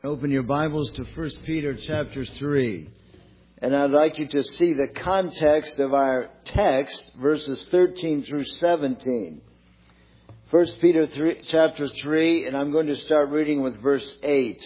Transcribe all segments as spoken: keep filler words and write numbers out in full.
Open your Bibles to First Peter chapter three. And I'd like you to see the context of our text, verses thirteen through seventeen. First Peter three, chapter three, and I'm going to start reading with verse eight.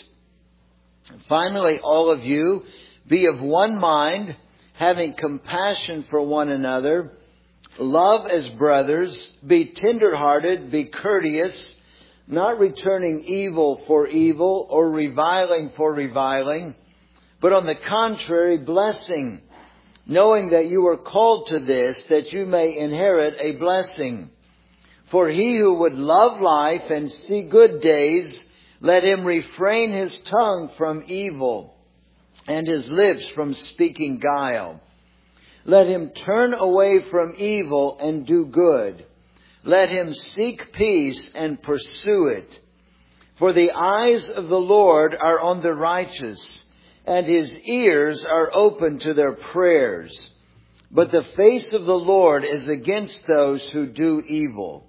Finally, all of you, be of one mind, having compassion for one another. Love as brothers. Be tender-hearted. Be courteous. Not returning evil for evil or reviling for reviling, but on the contrary, blessing, knowing that you are called to this, that you may inherit a blessing. For he who would love life and see good days, let him refrain his tongue from evil and his lips from speaking guile. Let him turn away from evil and do good. Let him seek peace and pursue it. For the eyes of the Lord are on the righteous, and his ears are open to their prayers. But the face of the Lord is against those who do evil.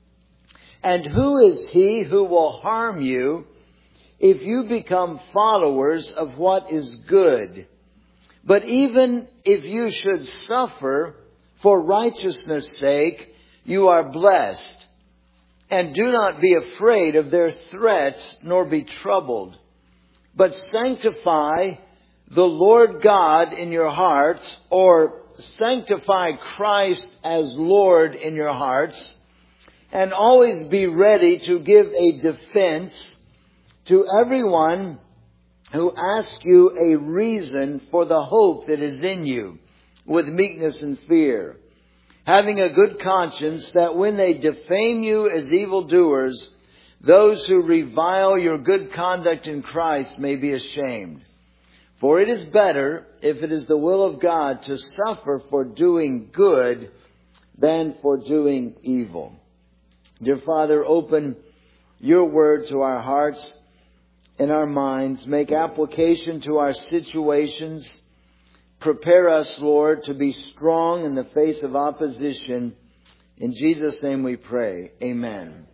And who is he who will harm you if you become followers of what is good? But even if you should suffer for righteousness' sake, you are blessed. And do not be afraid of their threats, nor be troubled. But sanctify the Lord God in your hearts, or sanctify Christ as Lord in your hearts, and always be ready to give a defense to everyone who asks you a reason for the hope that is in you, with meekness and fear, having a good conscience, that when they defame you as evildoers, those who revile your good conduct in Christ may be ashamed. For it is better, if it is the will of God, to suffer for doing good than for doing evil. Dear Father, open your word to our hearts and our minds. Make application to our situations. Prepare us, Lord, to be strong in the face of opposition. In Jesus' name we pray. Amen.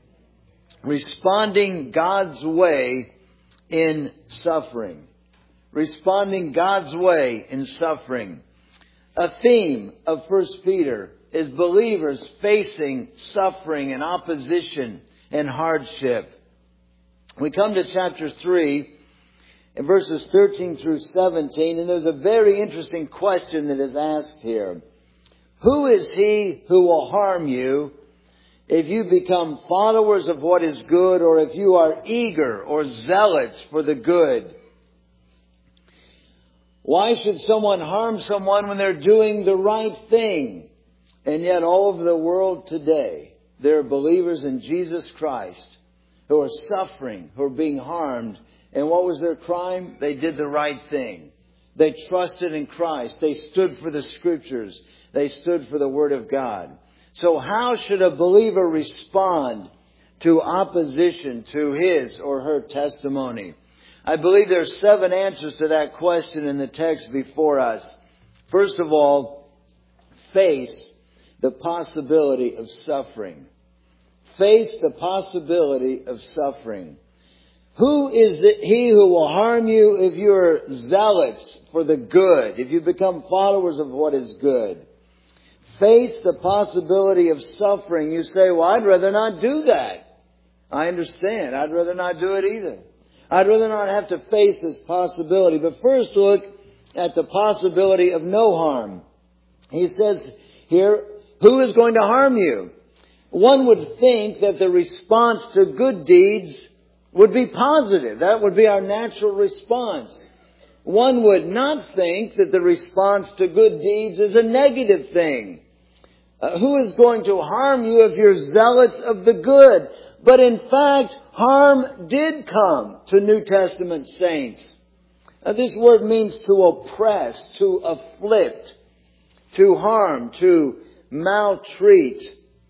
Responding God's way in suffering. Responding God's way in suffering. A theme of First Peter is believers facing suffering and opposition and hardship. We come to chapter three. In verses thirteen through seventeen, and there's a very interesting question that is asked here. Who is he who will harm you if you become followers of what is good, or if you are eager or zealots for the good? Why should someone harm someone when they're doing the right thing? And yet all over the world today, there are believers in Jesus Christ who are suffering, who are being harmed. And what was their crime? They did the right thing. They trusted in Christ. They stood for the Scriptures. They stood for the Word of God. So how should a believer respond to opposition to his or her testimony? I believe there are seven answers to that question in the text before us. First of all, face the possibility of suffering. Face the possibility of suffering. Who is the, he who will harm you if you're zealots for the good, if you become followers of what is good? Face the possibility of suffering. You say, well, I'd rather not do that. I understand. I'd rather not do it either. I'd rather not have to face this possibility. But first look at the possibility of no harm. He says here, who is going to harm you? One would think that the response to good deeds would be positive. That would be our natural response. One would not think that the response to good deeds is a negative thing. Uh, who is going to harm you if you're zealots of the good? But in fact, harm did come to New Testament saints. Uh, this word means to oppress, to afflict, to harm, to maltreat.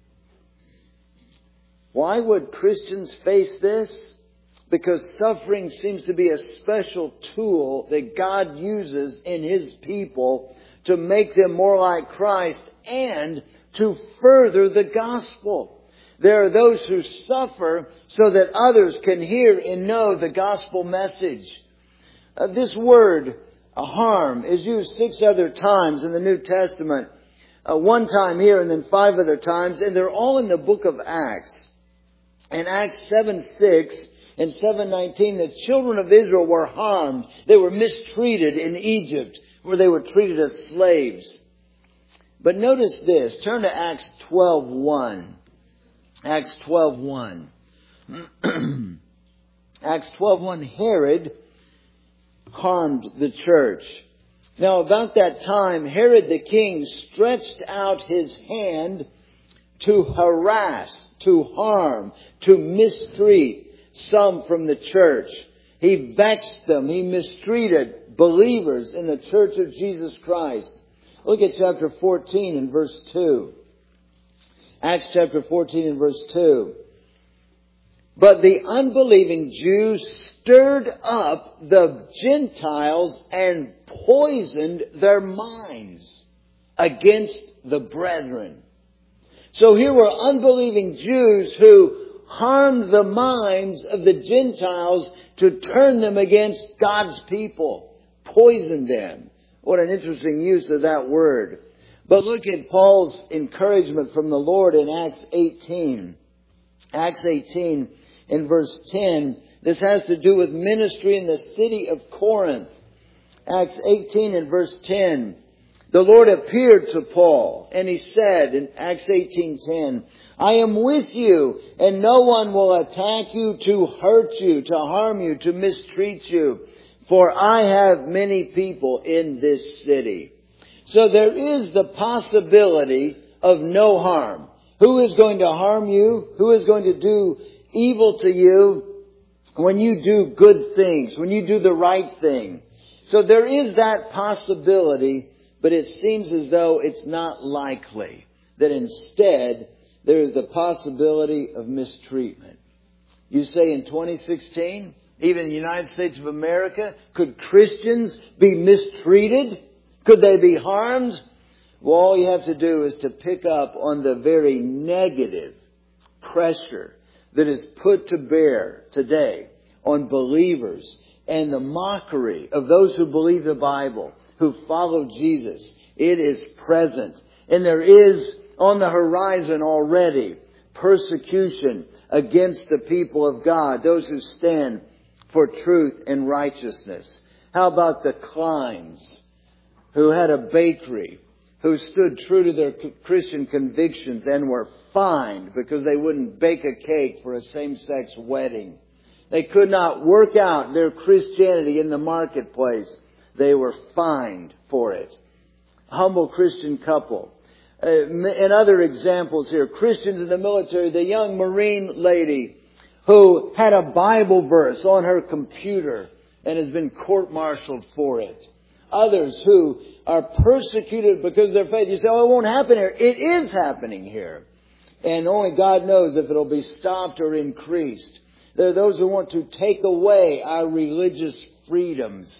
Why would Christians face this? Because suffering seems to be a special tool that God uses in His people to make them more like Christ and to further the gospel. There are those who suffer so that others can hear and know the gospel message. Uh, this word, uh, harm, is used six other times in the New Testament. Uh, one time here and then five other times. And they're all in the book of Acts. In Acts seven six and seven nineteen, the children of Israel were harmed. They were mistreated in Egypt, where they were treated as slaves. But notice this. Turn to Acts twelve one. Acts twelve one. Acts twelve one. Herod harmed the church. Now about that time, Herod the king stretched out his hand to harass, to harm, to mistreat some from the church. He vexed them. He mistreated believers in the church of Jesus Christ. Look at chapter fourteen and verse two. Acts chapter fourteen and verse two. But the unbelieving Jews stirred up the Gentiles and poisoned their minds against the brethren. So here were unbelieving Jews who harmed the minds of the Gentiles to turn them against God's people. Poisoned them. What an interesting use of that word. But look at Paul's encouragement from the Lord in Acts eighteen. Acts eighteen in verse ten. This has to do with ministry in the city of Corinth. Acts eighteen and verse ten. The Lord appeared to Paul and he said in Acts eighteen ten, I am with you and no one will attack you to hurt you, to harm you, to mistreat you. For I have many people in this city. So there is the possibility of no harm. Who is going to harm you? Who is going to do evil to you when you do good things, when you do the right thing? So there is that possibility, but it seems as though it's not likely. That instead, there is the possibility of mistreatment. You say in twenty sixteen, even in the United States of America, could Christians be mistreated? Could they be harmed? Well, all you have to do is to pick up on the very negative pressure that is put to bear today on believers and the mockery of those who believe the Bible, who follow Jesus. It is present. And there is on the horizon already persecution against the people of God, those who stand for truth and righteousness. How about the Kleins, who had a bakery, who stood true to their Christian convictions and were fined because they wouldn't bake a cake for a same-sex wedding. They could not work out their Christianity in the marketplace. They were fined for it. A humble Christian couple. Uh, and other examples here. Christians in the military. The young Marine lady who had a Bible verse on her computer and has been court-martialed for it. Others who are persecuted because of their faith. You say, oh, it won't happen here. It is happening here. And only God knows if it'll be stopped or increased. There are those who want to take away our religious freedoms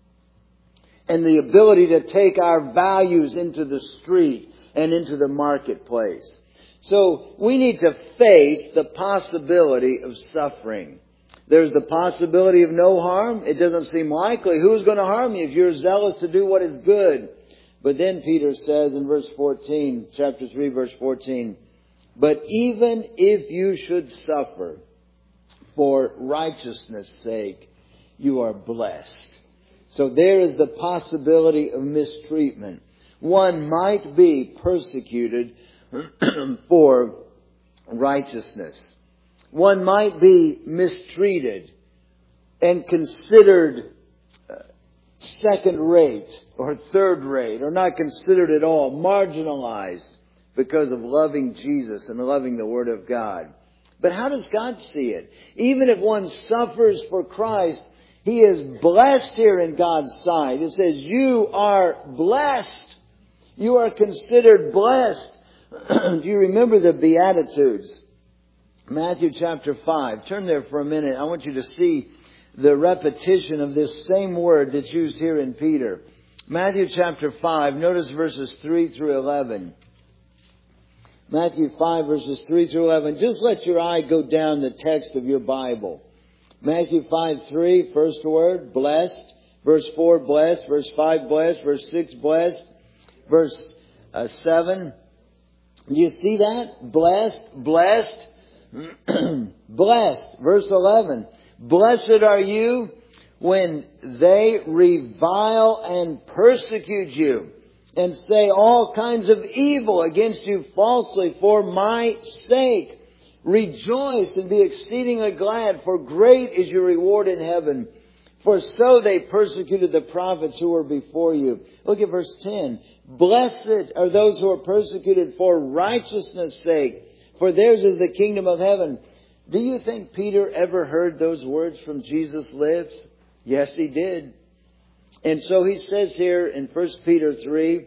and the ability to take our values into the street and into the marketplace. So we need to face the possibility of suffering. There's the possibility of no harm. It doesn't seem likely. Who's going to harm you if you're zealous to do what is good? But then Peter says in verse fourteen, chapter three, verse fourteen, but even if you should suffer for righteousness' sake, you are blessed. So there is the possibility of mistreatment. One might be persecuted for righteousness. One might be mistreated and considered second rate or third rate or not considered at all, marginalized because of loving Jesus and loving the Word of God. But how does God see it? Even if one suffers for Christ, he is blessed here in God's sight. It says, you are blessed. You are considered blessed. Do you remember the Beatitudes? Matthew chapter five. Turn there for a minute. I want you to see the repetition of this same word that's used here in Peter. Matthew chapter five. Notice verses three through eleven. Matthew five verses three through eleven. Just let your eye go down the text of your Bible. Matthew five three, first word, blessed. Verse four, blessed. Verse five, blessed. Verse six, blessed. Verse uh, seven. Do you see that? Blessed, blessed, blessed. Verse eleven. Blessed are you when they revile and persecute you and say all kinds of evil against you falsely for my sake. Rejoice and be exceedingly glad, for great is your reward in heaven. For so they persecuted the prophets who were before you. Look at verse ten. Blessed are those who are persecuted for righteousness' sake, for theirs is the kingdom of heaven. Do you think Peter ever heard those words from Jesus' lips? Yes, he did. And so he says here in First Peter three,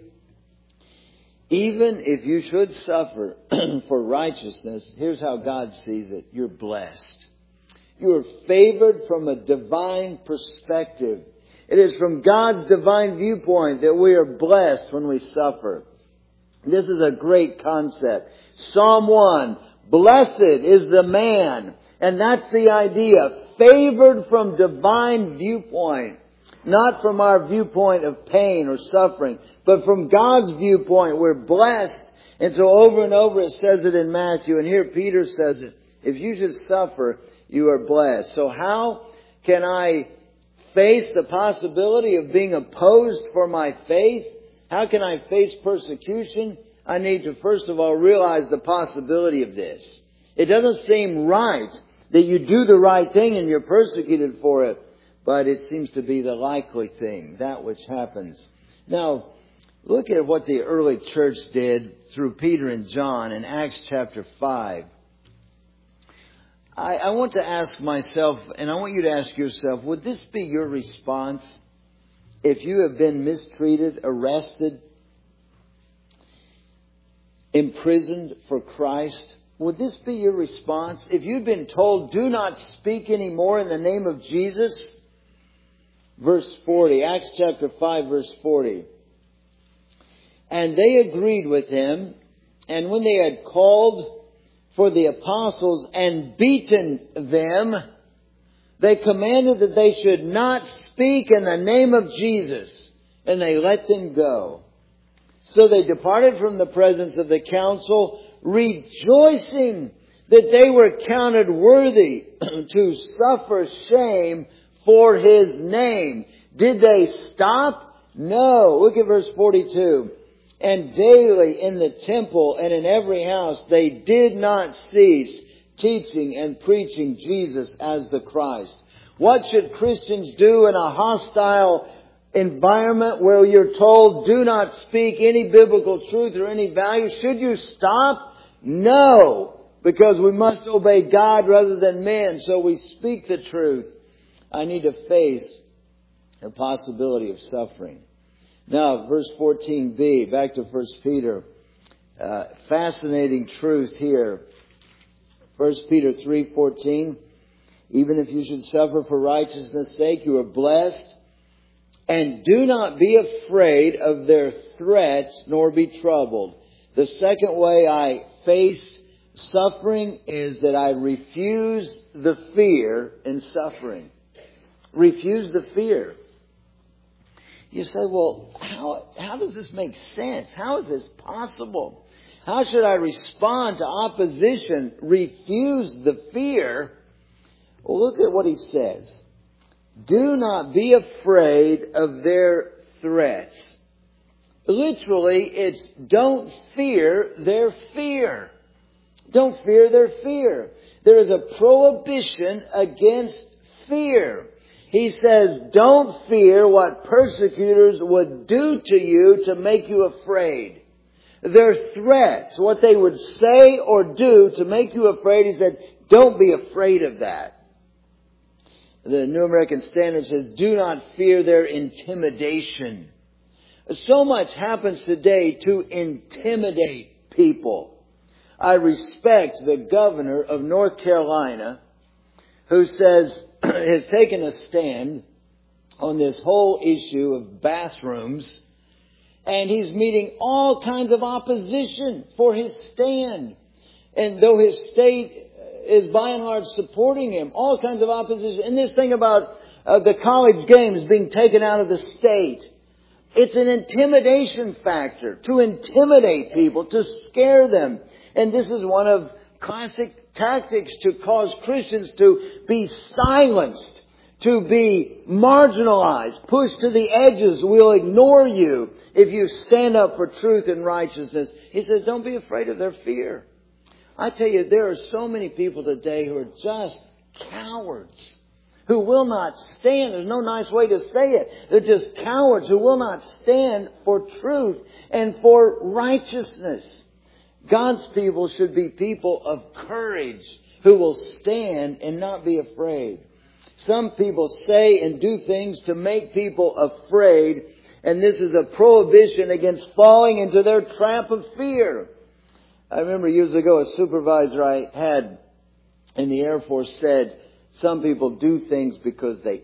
even if you should suffer for righteousness, here's how God sees it. You're blessed. You are favored from a divine perspective. It is from God's divine viewpoint that we are blessed when we suffer. This is a great concept. Psalm one, blessed is the man. And that's the idea. Favored from divine viewpoint. Not from our viewpoint of pain or suffering, but from God's viewpoint, we're blessed. And so over and over it says it in Matthew. And here Peter says it. If you should suffer, you are blessed. So how can I face the possibility of being opposed for my faith? How can I face persecution? I need to first of all realize the possibility of this. It doesn't seem right that you do the right thing and you're persecuted for it. But it seems to be the likely thing, that which happens. Now, look at what the early church did through Peter and John in Acts chapter five. I, I want to ask myself, and I want you to ask yourself, would this be your response if you have been mistreated, arrested, imprisoned for Christ? Would this be your response? If you'd been told, do not speak anymore in the name of Jesus? Verse forty, Acts chapter five, verse forty. And they agreed with him, and when they had called for the apostles and beaten them, they commanded that they should not speak in the name of Jesus, and they let them go. So they departed from the presence of the council, rejoicing that they were counted worthy to suffer shame for His name. Did they stop? No. Look at verse forty-two. And daily in the temple and in every house they did not cease teaching and preaching Jesus as the Christ. What should Christians do in a hostile environment where you're told do not speak any biblical truth or any value? Should you stop? No. Because we must obey God rather than men. So we speak the truth. I need to face the possibility of suffering. Now, verse fourteen b, back to First Peter. Uh, fascinating truth here. First Peter three fourteen. Even if you should suffer for righteousness' sake, you are blessed. And do not be afraid of their threats, nor be troubled. The second way I face suffering is that I refuse the fear in suffering. Refuse the fear. You say, well, how, how does this make sense? How is this possible? How should I respond to opposition? Refuse the fear. Well, look at what he says. Do not be afraid of their threats. Literally, it's don't fear their fear. Don't fear their fear. There is a prohibition against fear. He says, don't fear what persecutors would do to you to make you afraid. Their threats, what they would say or do to make you afraid, he said, don't be afraid of that. The New American Standard says, do not fear their intimidation. So much happens today to intimidate people. I respect the governor of North Carolina who says, has taken a stand on this whole issue of bathrooms And he's meeting all kinds of opposition for his stand. And though his state is by and large supporting him, all kinds of opposition. And this thing about uh, the college games being taken out of the state, it's an intimidation factor to intimidate people, to scare them. And this is one of classic tactics to cause Christians to be silenced, to be marginalized, pushed to the edges. We'll ignore you if you stand up for truth and righteousness. He says, don't be afraid of their fear. I tell you, there are so many people today who are just cowards, who will not stand. There's no nice way to say it. They're just cowards who will not stand for truth and for righteousness. God's people should be people of courage who will stand and not be afraid. Some people say and do things to make people afraid, and this is a prohibition against falling into their trap of fear. I remember years ago a supervisor I had in the Air Force said, some people do things because they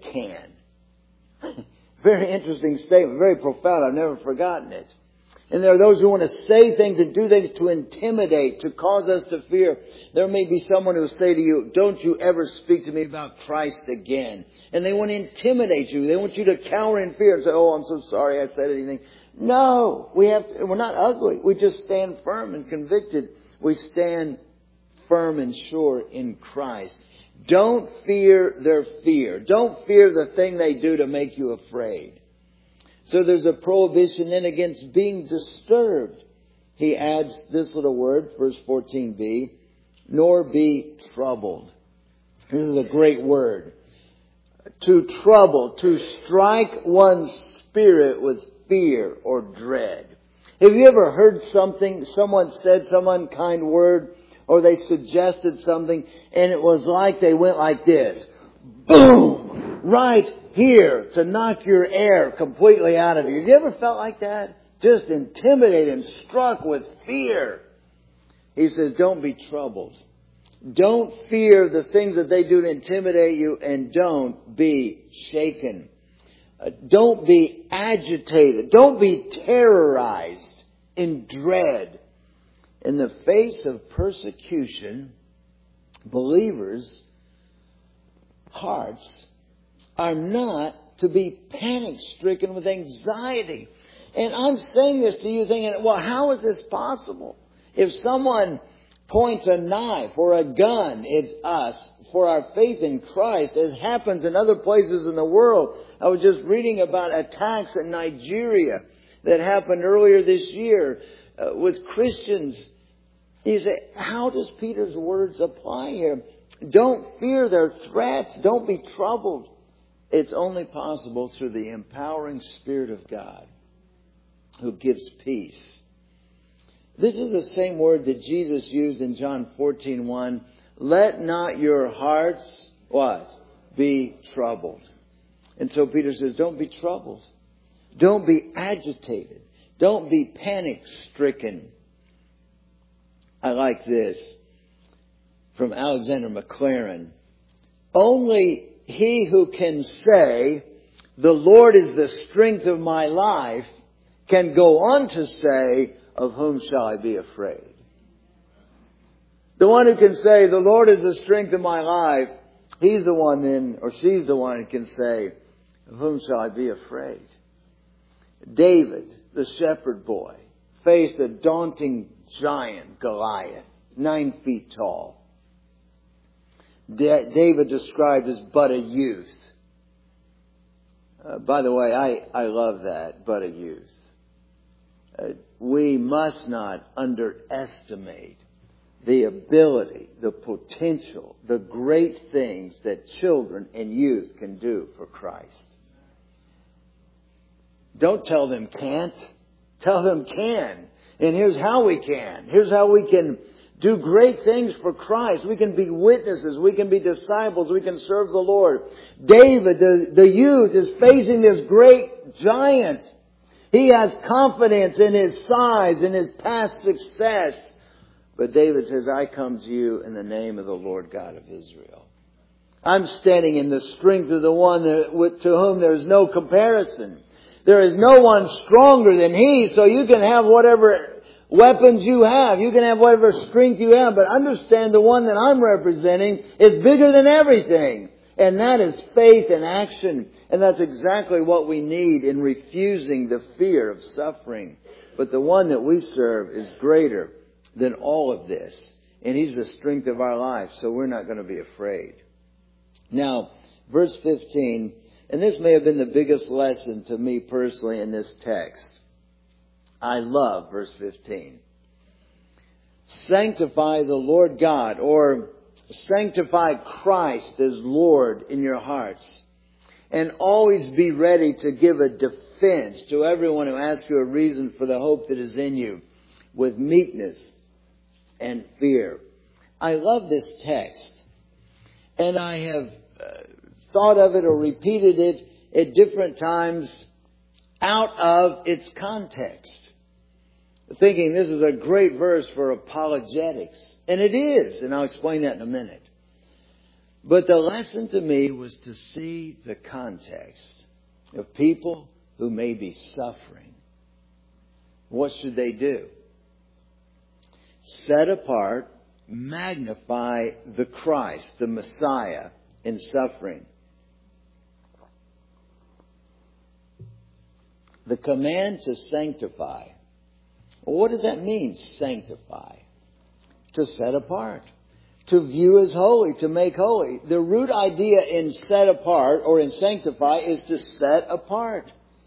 can. Very interesting statement, very profound. I've never forgotten it. And there are those who want to say things and do things to intimidate, to cause us to fear. There may be someone who will say to you, don't you ever speak to me about Christ again. And they want to intimidate you. They want you to cower in fear and say, oh, I'm so sorry I said anything. No, we have to, we're not ugly. We just stand firm and convicted. We stand firm and sure in Christ. Don't fear their fear. Don't fear the thing they do to make you afraid. So there's a prohibition then against being disturbed. He adds this little word, verse fourteen b, nor be troubled. This is a great word. To trouble, to strike one's spirit with fear or dread. Have you ever heard something, someone said some unkind word, or they suggested something, and it was like they went like this. Boom! Right here to knock your air completely out of you. Have you ever felt like that? Just intimidated and struck with fear. He says, don't be troubled. Don't fear the things that they do to intimidate you, and don't be shaken. Uh, don't be agitated. Don't be terrorized in dread. In the face of persecution, believers' hearts are not to be panic-stricken with anxiety. And I'm saying this to you thinking, well, how is this possible? If someone points a knife or a gun at us for our faith in Christ, as happens in other places in the world. I was just reading about attacks in Nigeria that happened earlier this year uh, with Christians. You say, how does Peter's words apply here? Don't fear their threats. Don't be troubled. It's only possible through the empowering Spirit of God who gives peace. This is the same word that Jesus used in John fourteen one. Let not your hearts, what? Be troubled. And so Peter says, don't be troubled. Don't be agitated. Don't be panic-stricken. I like this from Alexander McLaren. Only he who can say, the Lord is the strength of my life, can go on to say, of whom shall I be afraid? The one who can say, the Lord is the strength of my life, he's the one then, or she's the one who can say, of whom shall I be afraid? David, the shepherd boy, faced a daunting giant, Goliath, nine feet tall. David described as but a youth. Uh, by the way, I, I love that, but a youth. Uh, we must not underestimate the ability, the potential, the great things that children and youth can do for Christ. Don't tell them can't. Tell them can. And here's how we can. Here's how we can do great things for Christ. We can be witnesses. We can be disciples. We can serve the Lord. David, the, the youth, is facing this great giant. He has confidence in his size, in his past success. But David says, I come to you in the name of the Lord God of Israel. I'm standing in the strength of the one to whom there is no comparison. There is no one stronger than He, so you can have whatever weapons you have. You can have whatever strength you have, but understand the one that I'm representing is bigger than everything. And that is faith in action. And that's exactly what we need in refusing the fear of suffering. But the one that we serve is greater than all of this. And He's the strength of our life, so we're not going to be afraid. Now, verse fifteen, and this may have been the biggest lesson to me personally in this text. I love verse fifteen. Sanctify the Lord God, or sanctify Christ as Lord in your hearts. And always be ready to give a defense to everyone who asks you a reason for the hope that is in you, with meekness and fear. I love this text. And I have uh, thought of it or repeated it at different times out of its context, thinking this is a great verse for apologetics. And it is, and I'll explain that in a minute. But the lesson to me was to see the context of people who may be suffering. What should they do? Set apart, magnify the Christ, the Messiah, in suffering. The command to sanctify. Well, what does that mean, sanctify? To set apart. To view as holy, to make holy. The root idea in set apart or in sanctify is to set apart.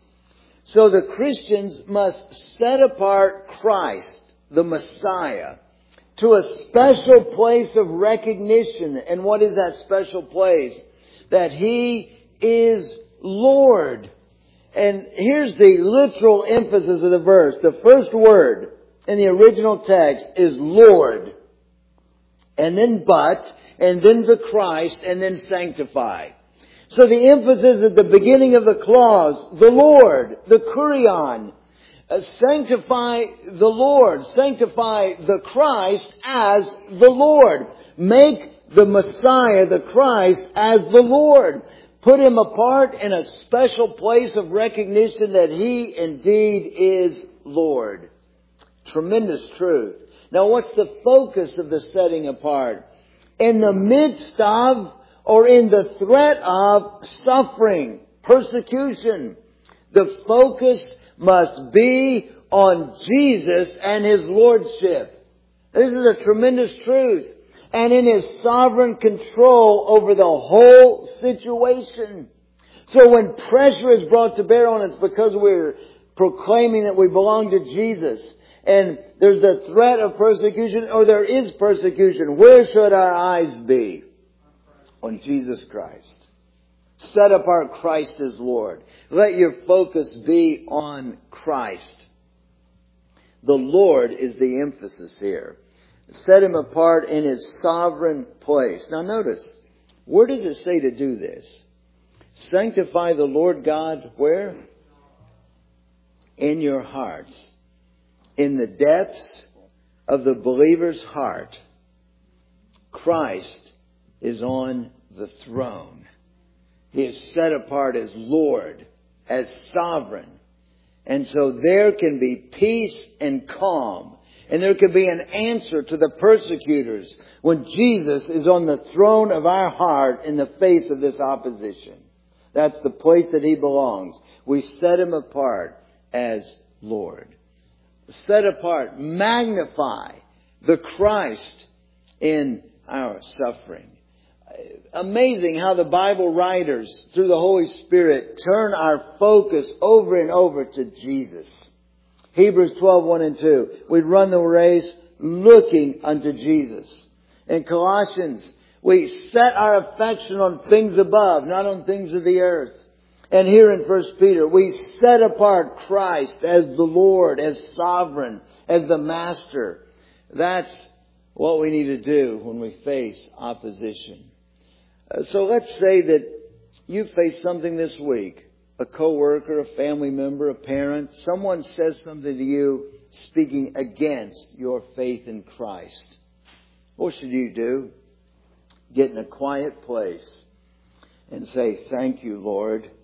So the Christians must set apart Christ, the Messiah, to a special place of recognition. And what is that special place? That He is Lord. And here's the literal emphasis of the verse. The first word in the original text is Lord. And then but, and then the Christ, and then sanctify. So the emphasis at the beginning of the clause, the Lord, the Kurion, uh, sanctify the Lord, sanctify the Christ as the Lord. Make the Messiah, the Christ, as the Lord. Put Him apart in a special place of recognition that He indeed is Lord. Tremendous truth. Now, what's the focus of the setting apart? In the midst of, or in the threat of, suffering, persecution, the focus must be on Jesus and His Lordship. This is a tremendous truth. And in His sovereign control over the whole situation. So when pressure is brought to bear on us because we're proclaiming that we belong to Jesus, and there's a threat of persecution, or there is persecution, where should our eyes be? On Jesus Christ. Set apart Christ as Lord. Let your focus be on Christ. The Lord is the emphasis here. Set Him apart in His sovereign place. Now notice, where does it say to do this? Sanctify the Lord God where? In your hearts. In the depths of the believer's heart, Christ is on the throne. He is set apart as Lord, as sovereign. And so there can be peace and calm. And there can be an answer to the persecutors when Jesus is on the throne of our heart in the face of this opposition. That's the place that He belongs. We set Him apart as Lord. Set apart, magnify the Christ in our suffering. Amazing how the Bible writers, through the Holy Spirit, turn our focus over and over to Jesus. Hebrews twelve, one and two. We run the race looking unto Jesus. In Colossians, we set our affection on things above, not on things of the earth. And here in First Peter, we set apart Christ as the Lord, as sovereign, as the Master. That's what we need to do when we face opposition. Uh, so let's say that you face something this week. A coworker, a family member, a parent. Someone says something to you speaking against your faith in Christ. What should you do? Get in a quiet place and say, thank you, Lord.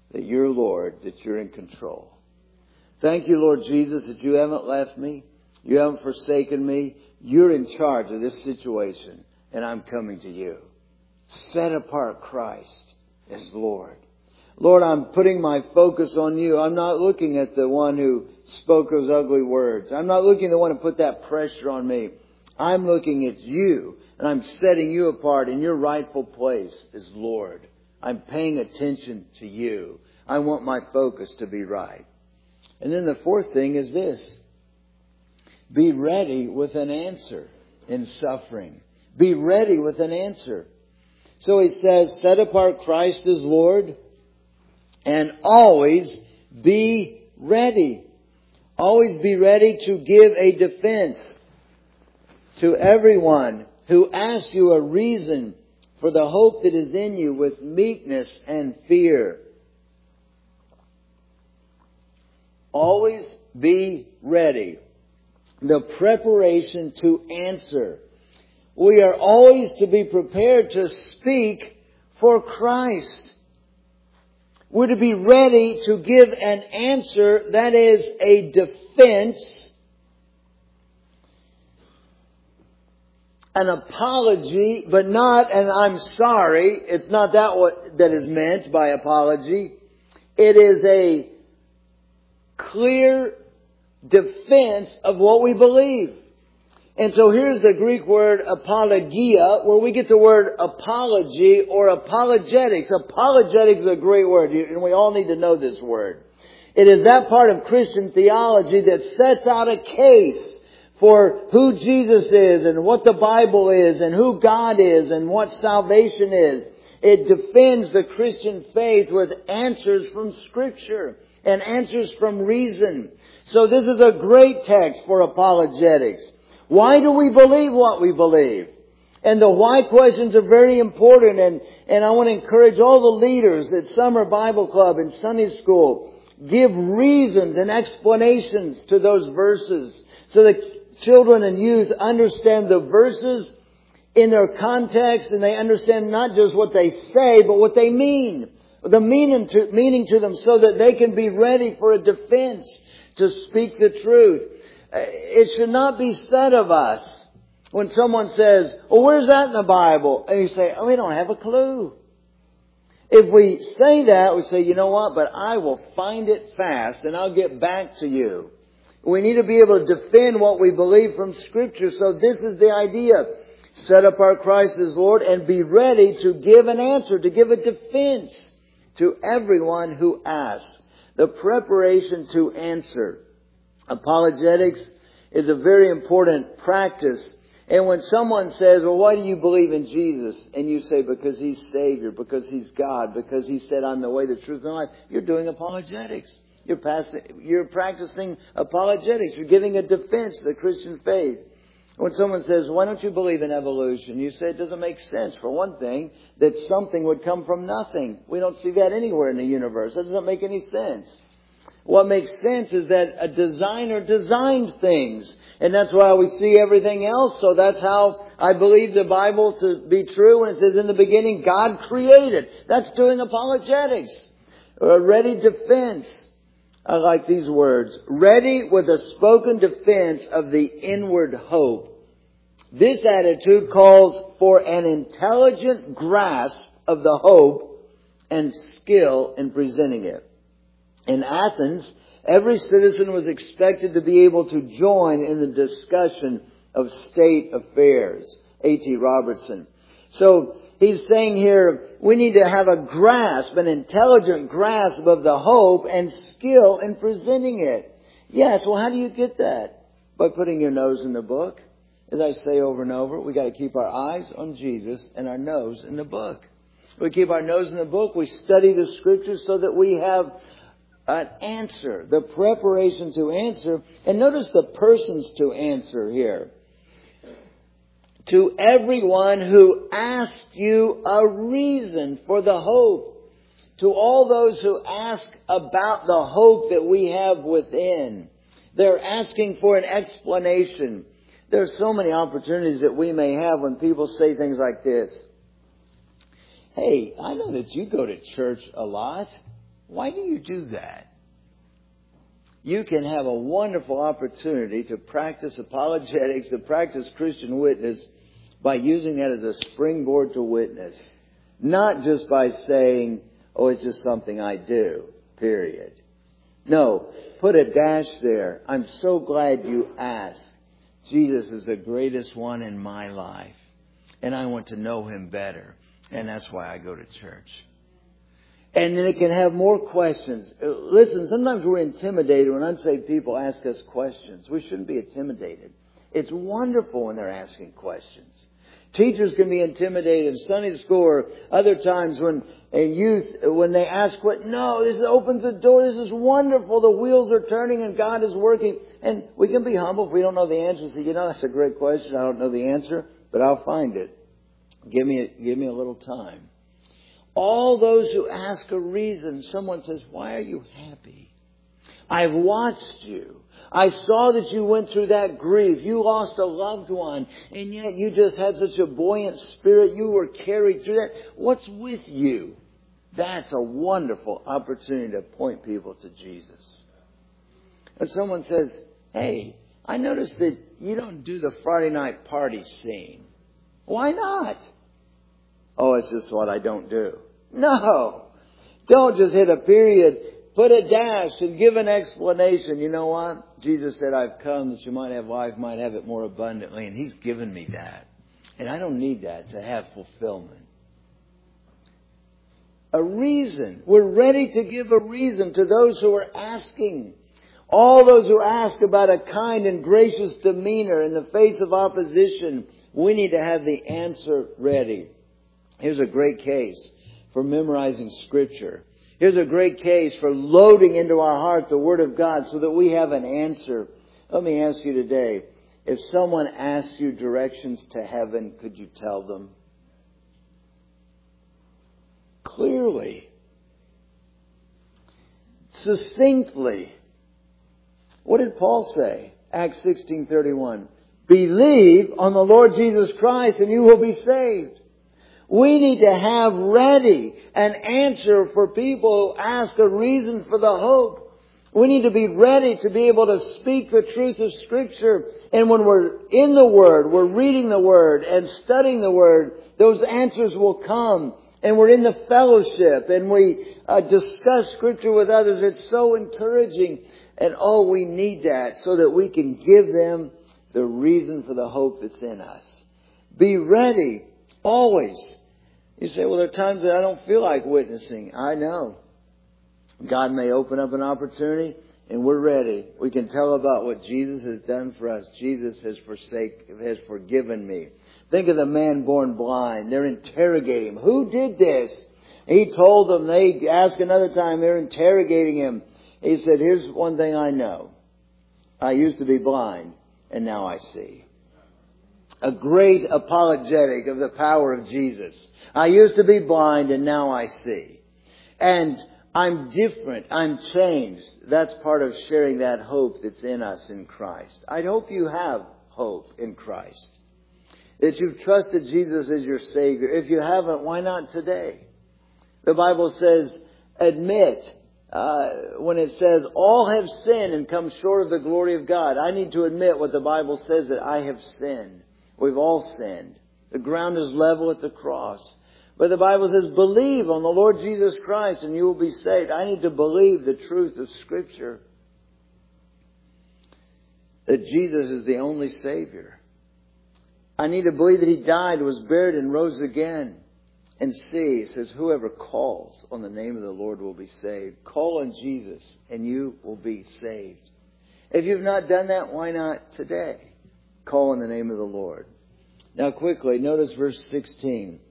that you're Lord, that you're in control. Thank you, Lord Jesus, that you haven't left me. You haven't forsaken me. You're in charge of this situation, and I'm coming to you. Set apart Christ as Lord. Lord, I'm putting my focus on you. I'm not looking at the one who spoke those ugly words. I'm not looking at the one who put that pressure on me. I'm looking at you, and I'm setting you apart in your rightful place as Lord. I'm paying attention to you. I want my focus to be right. And then the fourth thing is this. Be ready with an answer in suffering. Be ready with an answer. So he says, set apart Christ as Lord and always be ready. Always be ready to give a defense to everyone who asks you a reason for the hope that is in you with meekness and fear. Always be ready. The preparation to answer. We are always to be prepared to speak for Christ. We're to be ready to give an answer that is a defense, an apology, but not an I'm sorry. It's not that what that is meant by apology. It is a clear defense of what we believe. And so here's the Greek word apologia, where we get the word apology or apologetics. Apologetics is a great word, and we all need to know this word. It is that part of Christian theology that sets out a case for who Jesus is and what the Bible is and who God is and what salvation is. It defends the Christian faith with answers from Scripture and answers from reason. So this is a great text for apologetics. Why do we believe what we believe? And the why questions are very important. And, and I want to encourage all the leaders at Summer Bible Club and Sunday School, give reasons and explanations to those verses so that children and youth understand the verses in their context, and they understand not just what they say, but what they mean. The meaning to, meaning to them, so that they can be ready for a defense to speak the truth. It should not be said of us when someone says, well, where's that in the Bible? And you say, oh, we don't have a clue. If we say that, we say, you know what, but I will find it fast and I'll get back to you. We need to be able to defend what we believe from Scripture. So this is the idea. Set apart Christ as Lord and be ready to give an answer, to give a defense to everyone who asks. The preparation to answer. Apologetics is a very important practice. And when someone says, well, why do you believe in Jesus? And you say, because He's Savior, because He's God, because He said, I'm the way, the truth, and the life. You're doing apologetics. You're, passing, you're practicing apologetics. You're giving a defense to the Christian faith. When someone says, why don't you believe in evolution? You say, it doesn't make sense. For one thing, that something would come from nothing. We don't see that anywhere in the universe. That doesn't make any sense. What makes sense is that a designer designed things. And that's why we see everything else. So that's how I believe the Bible to be true. When it says in the beginning, God created. That's doing apologetics. A ready defense. I like these words. Ready with a spoken defense of the inward hope. This attitude calls for an intelligent grasp of the hope and skill in presenting it. In Athens, every citizen was expected to be able to join in the discussion of state affairs. A T Robertson. So he's saying here, we need to have a grasp, an intelligent grasp of the hope and skill in presenting it. Yes, well, how do you get that? By putting your nose in the book. As I say over and over, we got to keep our eyes on Jesus and our nose in the book. We keep our nose in the book. We study the Scriptures so that we have an answer, the preparation to answer. And notice the persons to answer here. To everyone who asked you a reason for the hope. To all those who ask about the hope that we have within. They're asking for an explanation. There are so many opportunities that we may have when people say things like this. Hey, I know that you go to church a lot. Why do you do that? You can have a wonderful opportunity to practice apologetics, to practice Christian witness by using that as a springboard to witness. Not just by saying, oh, it's just something I do, period. No, put a dash there. I'm so glad you asked. Jesus is the greatest one in my life. And I want to know Him better. And that's why I go to church. And then it can have more questions. Listen, sometimes we're intimidated when unsaved people ask us questions. We shouldn't be intimidated. It's wonderful when they're asking questions. Teachers can be intimidated in Sunday school or other times when in youth, when they ask what, no, this opens the door. This is wonderful. The wheels are turning and God is working. And we can be humble if we don't know the answer. Say, you know, that's a great question. I don't know the answer, but I'll find it. Give me, a, give me a little time. All those who ask a reason, someone says, why are you happy? I've watched you. I saw that you went through that grief. You lost a loved one. And yet you just had such a buoyant spirit. You were carried through that. What's with you? That's a wonderful opportunity to point people to Jesus. And someone says, hey, I noticed that you don't do the Friday night party scene. Why not? Oh, it's just what I don't do. No. Don't just hit a period. Put a dash and give an explanation. You know what? Jesus said, I've come that you might have life, might have it more abundantly. And He's given me that. And I don't need that to have fulfillment. A reason. We're ready to give a reason to those who are asking. All those who ask about a kind and gracious demeanor in the face of opposition, we need to have the answer ready. Here's a great case for memorizing Scripture. Here's a great case for loading into our heart the Word of God so that we have an answer. Let me ask you today, if someone asks you directions to heaven, could you tell them? Clearly. Succinctly. What did Paul say? Acts sixteen thirty-one. Believe on the Lord Jesus Christ and you will be saved. We need to have ready an answer for people who ask a reason for the hope. We need to be ready to be able to speak the truth of Scripture. And when we're in the Word, we're reading the Word and studying the Word, those answers will come. And we're in the fellowship and we uh, discuss Scripture with others. It's so encouraging. And oh, we need that so that we can give them the reason for the hope that's in us. Be ready always. You say, well, there are times that I don't feel like witnessing. I know. God may open up an opportunity and we're ready. We can tell about what Jesus has done for us. Jesus has forsake, has forgiven me. Think of the man born blind. They're interrogating him. Who did this? He told them. They asked another time. They're interrogating him. He said, here's one thing I know. I used to be blind and now I see. A great apologetic of the power of Jesus. I used to be blind and now I see. And I'm different. I'm changed. That's part of sharing that hope that's in us in Christ. I hope you have hope in Christ. That you've trusted Jesus as your Savior. If you haven't, why not today? The Bible says, admit, uh, when it says, all have sinned and come short of the glory of God. I need to admit what the Bible says, that I have sinned. We've all sinned. The ground is level at the cross. But the Bible says, believe on the Lord Jesus Christ and you will be saved. I need to believe the truth of Scripture. That Jesus is the only Savior. I need to believe that He died, was buried, and rose again. And see, it says, whoever calls on the name of the Lord will be saved. Call on Jesus and you will be saved. If you've not done that, why not today? Call on the name of the Lord. Now quickly, notice verse sixteen.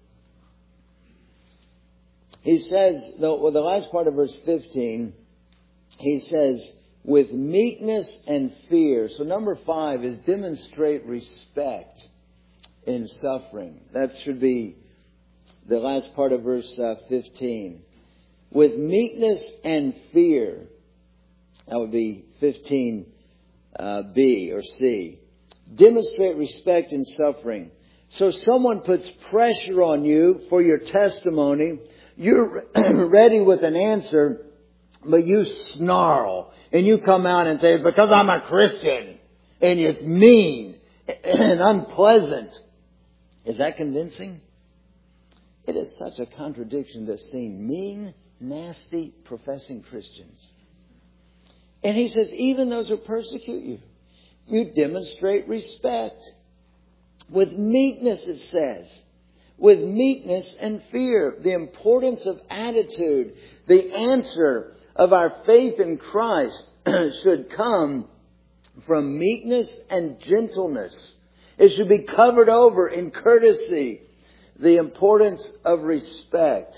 He says, well, the last part of verse fifteen, he says, with meekness and fear. So number five is demonstrate respect in suffering. That should be the last part of verse uh, fifteen. With meekness and fear. That would be fifteen uh, B or C. Demonstrate respect in suffering. So someone puts pressure on you for your testimony. You're ready with an answer. but you snarl and you come out and say, because I'm a Christian, and it's mean and unpleasant. Is that convincing? It is such a contradiction to seeing mean, nasty, professing Christians. And he says, even those who persecute you, you demonstrate respect. With meekness, it says. With meekness and fear. The importance of attitude. The answer of our faith in Christ should come from meekness and gentleness. It should be covered over in courtesy. The importance of respect.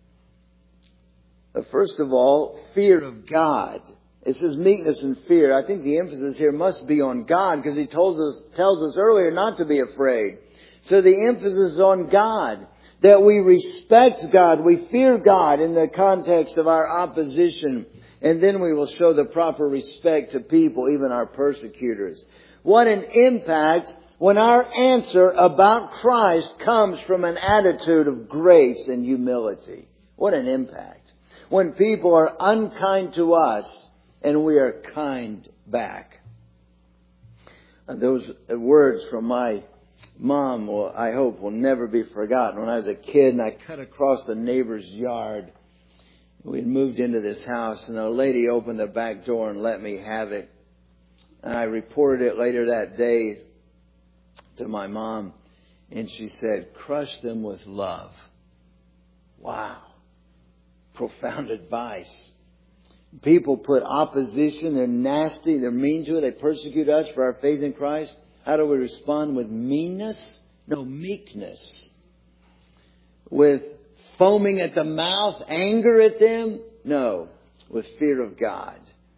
First of all, fear of God. It says meekness and fear. I think the emphasis here must be on God, because He told us, tells us earlier not to be afraid. So the emphasis is on God. That we respect God. We fear God in the context of our opposition. And then we will show the proper respect to people, even our persecutors. What an impact when our answer about Christ comes from an attitude of grace and humility. What an impact. When people are unkind to us and we are kind back. And those words from my mom, will, I hope, will never be forgotten. When I was a kid and I cut across the neighbor's yard, we had moved into this house and a lady opened the back door and let me have it. And I reported it later that day to my mom, and she said, crush them with love. Wow. Profound advice. People put opposition, they're nasty, they're mean to it, they persecute us for our faith in Christ. How do we respond? With meanness? No, meekness. With foaming at the mouth, anger at them? No, with fear of God.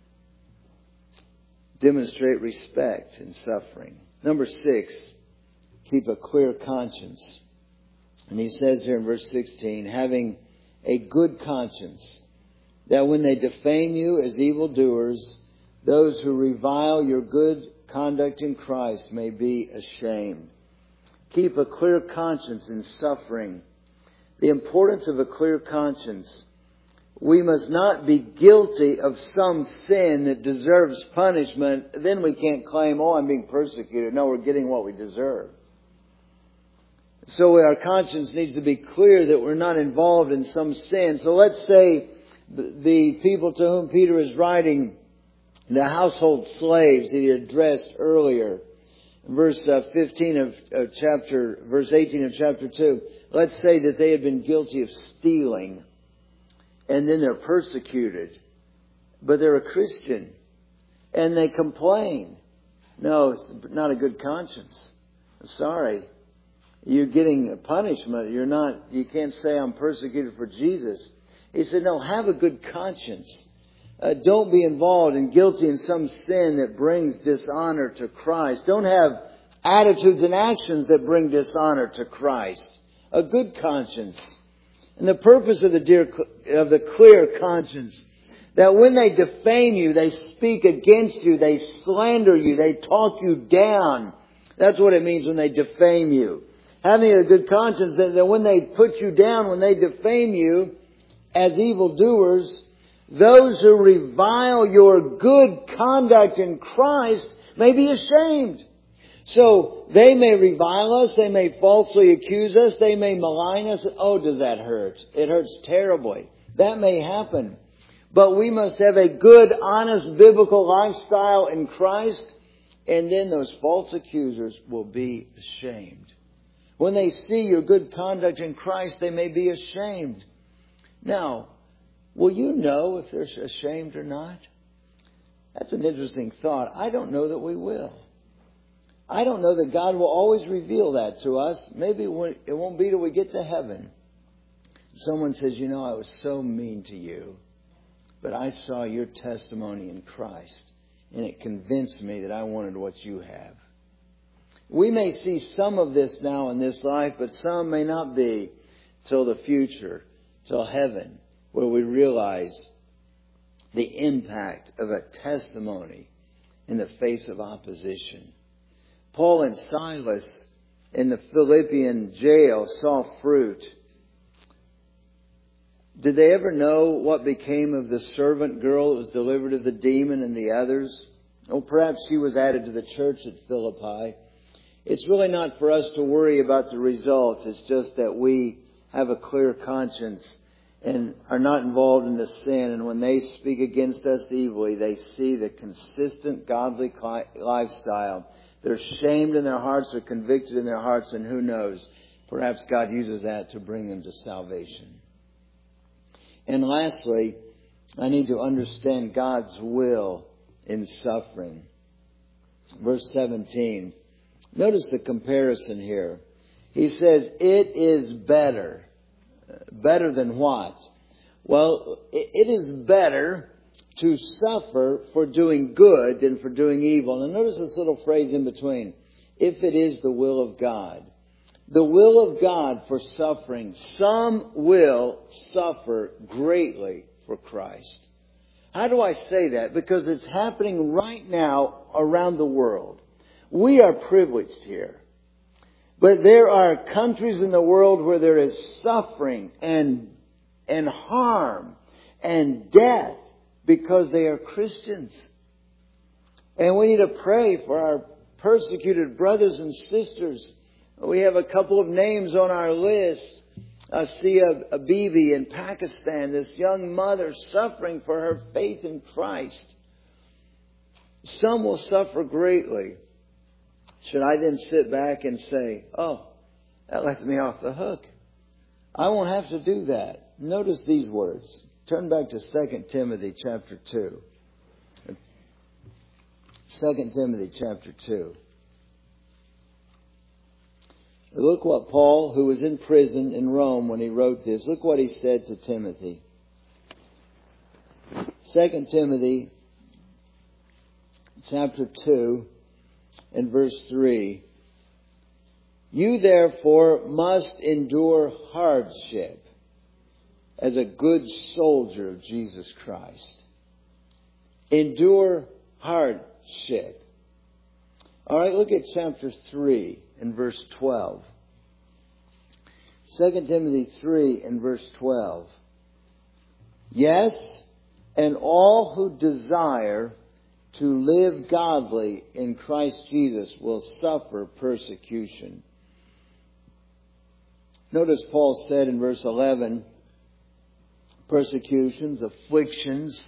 Demonstrate respect in suffering. Number six, keep a clear conscience. And he says here in verse sixteen, having a good conscience, that when they defame you as evildoers, those who revile your good conduct in Christ may be ashamed. Keep a clear conscience in suffering. The importance of a clear conscience. We must not be guilty of some sin that deserves punishment. Then we can't claim, oh, I'm being persecuted. No, we're getting what we deserve. So our conscience needs to be clear that we're not involved in some sin. So let's say the people to whom Peter is writing, the household slaves that he addressed earlier, verse fifteen of, of chapter, verse eighteen of chapter two. Let's say that they had been guilty of stealing, and then they're persecuted, but they're a Christian, and they complain. No, it's not a good conscience. Sorry, you're getting a punishment. You're not. You can't say I'm persecuted for Jesus. He said, no, have a good conscience. Uh, don't be involved and guilty in some sin that brings dishonor to Christ. Don't have attitudes and actions that bring dishonor to Christ. A good conscience. And the purpose of the dear, of the clear conscience, that when they defame you, they speak against you, they slander you, they talk you down. That's what it means when they defame you. Having a good conscience, that, that when they put you down, when they defame you as evildoers, those who revile your good conduct in Christ may be ashamed. So they may revile us, they may falsely accuse us, they may malign us. Oh, does that hurt? It hurts terribly. That may happen. But we must have a good, honest, biblical lifestyle in Christ, and then those false accusers will be ashamed. When they see your good conduct in Christ, they may be ashamed. Now, will you know if they're ashamed or not? That's an interesting thought. I don't know that we will. I don't know that God will always reveal that to us. Maybe it won't be till we get to heaven. Someone says, you know, I was so mean to you, but I saw your testimony in Christ, and it convinced me that I wanted what you have. We may see some of this now in this life, but some may not be till the future, till heaven, where we realize the impact of a testimony in the face of opposition. Paul and Silas in the Philippian jail saw fruit. Did they ever know what became of the servant girl that was delivered of the demon and the others? Oh, perhaps she was added to the church at Philippi. It's really not for us to worry about the results. It's just that we have a clear conscience and are not involved in the sin. And when they speak against us evilly, they see the consistent godly lifestyle. They're shamed in their hearts. They're convicted in their hearts. And who knows, perhaps God uses that to bring them to salvation. And lastly, I need to understand God's will in suffering. Verse seventeen. Notice the comparison here. He says, it is better. Better than what? Well, it is better to suffer for doing good than for doing evil. And notice this little phrase in between. If it is the will of God. The will of God for suffering. Some will suffer greatly for Christ. How do I say that? Because it's happening right now around the world. We are privileged here. But there are countries in the world where there is suffering and, and harm and death because they are Christians. And we need to pray for our persecuted brothers and sisters. We have a couple of names on our list. Asia Bibi in Pakistan, this young mother suffering for her faith in Christ. Some will suffer greatly. Should I then sit back and say, oh, that lets me off the hook? I won't have to do that. Notice these words. Turn back to Second Timothy chapter two. Second Timothy chapter two. Look what Paul, who was in prison in Rome when he wrote this, look what he said to Timothy. Second Timothy chapter two. In verse three, you therefore must endure hardship as a good soldier of Jesus Christ. Endure hardship. All right, look at chapter three and verse twelve. Second Timothy three and verse twelve. Yes, and all who desire to live godly in Christ Jesus will suffer persecution. Notice Paul said in verse eleven, persecutions, afflictions,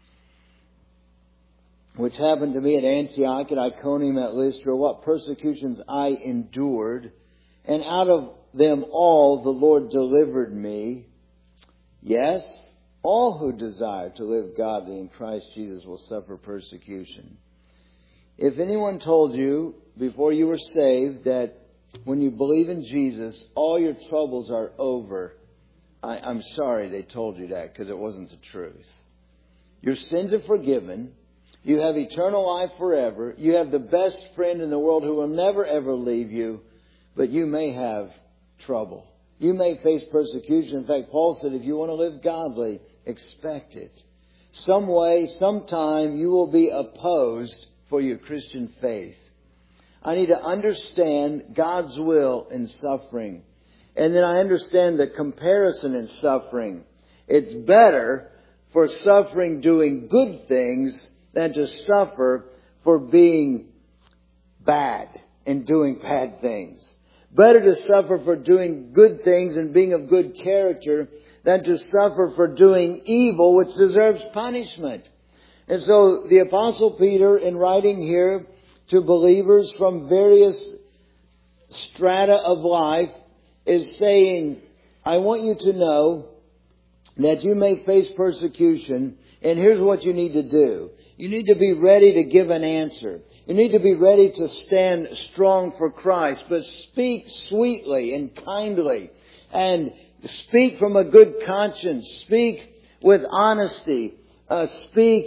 which happened to me at Antioch, at Iconium, at Lystra, what persecutions I endured, and out of them all the Lord delivered me. Yes, all who desire to live godly in Christ Jesus will suffer persecution. If anyone told you before you were saved that when you believe in Jesus, all your troubles are over, I, I'm sorry they told you that, because it wasn't the truth. Your sins are forgiven. You have eternal life forever. You have the best friend in the world who will never ever leave you, but you may have trouble. You may face persecution. In fact, Paul said, if you want to live godly, expect it. Some way, sometime, you will be opposed for your Christian faith. I need to understand God's will in suffering. And then I understand the comparison in suffering. It's better for suffering doing good things than to suffer for being bad and doing bad things. Better to suffer for doing good things and being of good character than to suffer for doing evil, which deserves punishment. And so the Apostle Peter, in writing here to believers from various strata of life, is saying, I want you to know that you may face persecution, and here's what you need to do. You need to be ready to give an answer. You need to be ready to stand strong for Christ, but speak sweetly and kindly, and speak from a good conscience. Speak with honesty. Uh, speak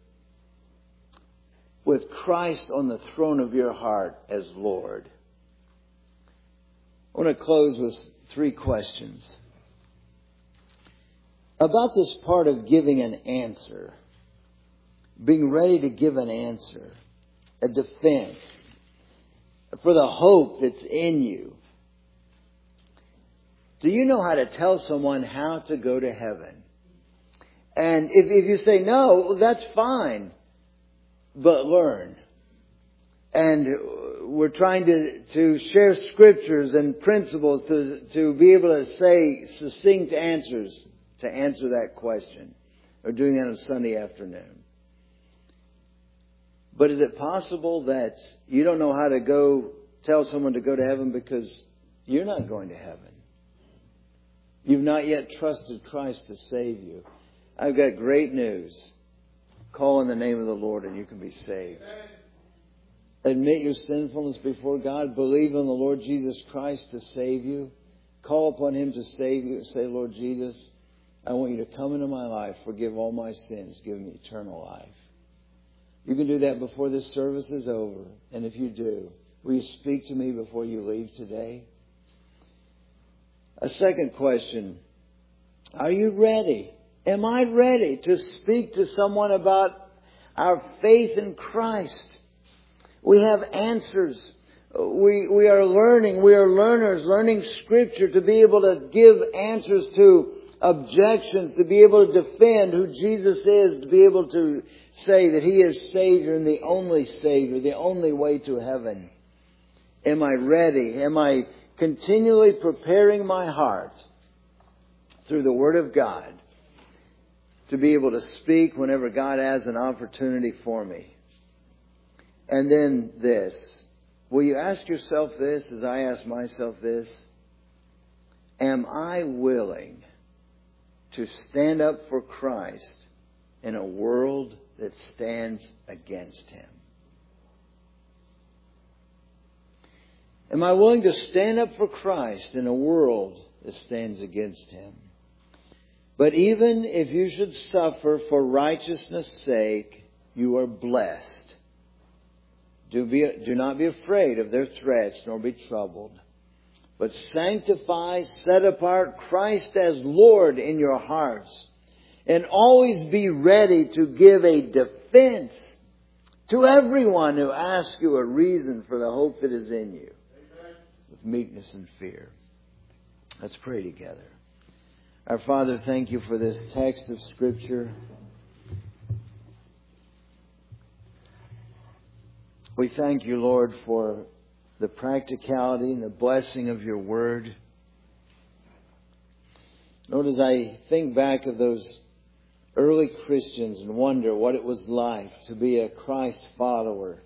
with Christ on the throne of your heart as Lord. I want to close with three questions. About this part of giving an answer. Being ready to give an answer. A defense. For the hope that's in you. Do you know how to tell someone how to go to heaven? And if, if you say no, that's fine. But learn. And we're trying to, to share scriptures and principles to, to be able to say succinct answers to answer that question. We're doing that on Sunday afternoon. But is it possible that you don't know how to go tell someone to go to heaven because you're not going to heaven? You've not yet trusted Christ to save you. I've got great news. Call in the name of the Lord and you can be saved. Admit your sinfulness before God. Believe in the Lord Jesus Christ to save you. Call upon Him to save you. Say, Lord Jesus, I want you to come into my life. Forgive all my sins. Give me eternal life. You can do that before this service is over. And if you do, will you speak to me before you leave today? A second question. Are you ready? Am I ready to speak to someone about our faith in Christ? We have answers. We, we are learning. We are learners, learning Scripture to be able to give answers to objections, to be able to defend who Jesus is, to be able to say that He is Savior and the only Savior, the only way to heaven. Am I ready? Am I continually preparing my heart through the Word of God to be able to speak whenever God has an opportunity for me? And then this. Will you ask yourself this as I ask myself this? Am I willing to stand up for Christ in a world that stands against Him? Am I willing to stand up for Christ in a world that stands against Him? But even if you should suffer for righteousness' sake, you are blessed. Do, be, do not be afraid of their threats, nor be troubled. But sanctify, set apart Christ as Lord in your hearts. And always be ready to give a defense to everyone who asks you a reason for the hope that is in you. Amen. With meekness and fear. Let's pray together. Our Father, thank you for this text of Scripture. We thank you, Lord, for the practicality and the blessing of your Word. Lord, as I think back of those early Christians and wonder what it was like to be a Christ follower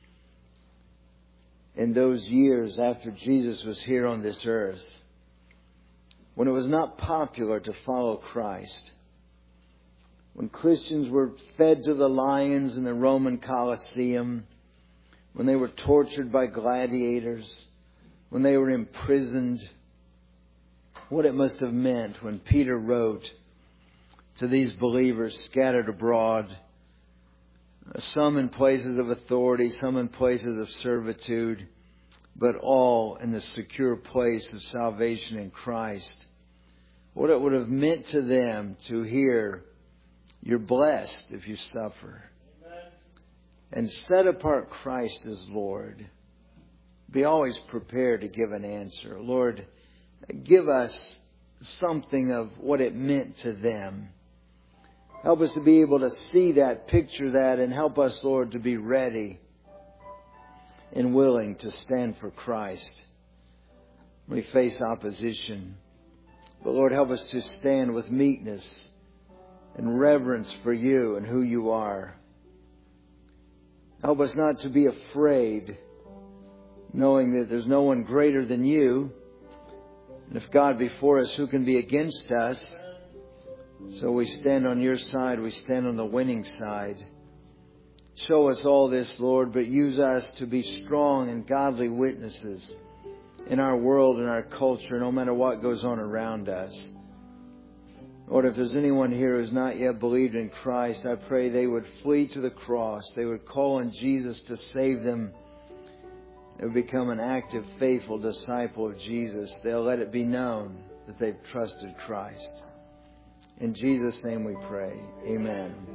in those years after Jesus was here on this earth, when it was not popular to follow Christ, when Christians were fed to the lions in the Roman Colosseum, when they were tortured by gladiators, when they were imprisoned, what it must have meant when Peter wrote to these believers scattered abroad, some in places of authority, some in places of servitude, but all in the secure place of salvation in Christ. What it would have meant to them to hear, you're blessed if you suffer. And set apart Christ as Lord. Be always prepared to give an answer. Lord, give us something of what it meant to them. Help us to be able to see that, picture that, and help us, Lord, to be ready and willing to stand for Christ. We face opposition. But Lord, help us to stand with meekness and reverence for you and who you are. Help us not to be afraid, knowing that there's no one greater than you. And if God be for us, who can be against us? So we stand on your side. We stand on the winning side. Show us all this, Lord, but use us to be strong and godly witnesses in our world and our culture, no matter what goes on around us. Lord, if there's anyone here who's not yet believed in Christ, I pray they would flee to the cross. They would call on Jesus to save them. They would become an active, faithful disciple of Jesus. They'll let it be known that they've trusted Christ. In Jesus' name we pray. Amen.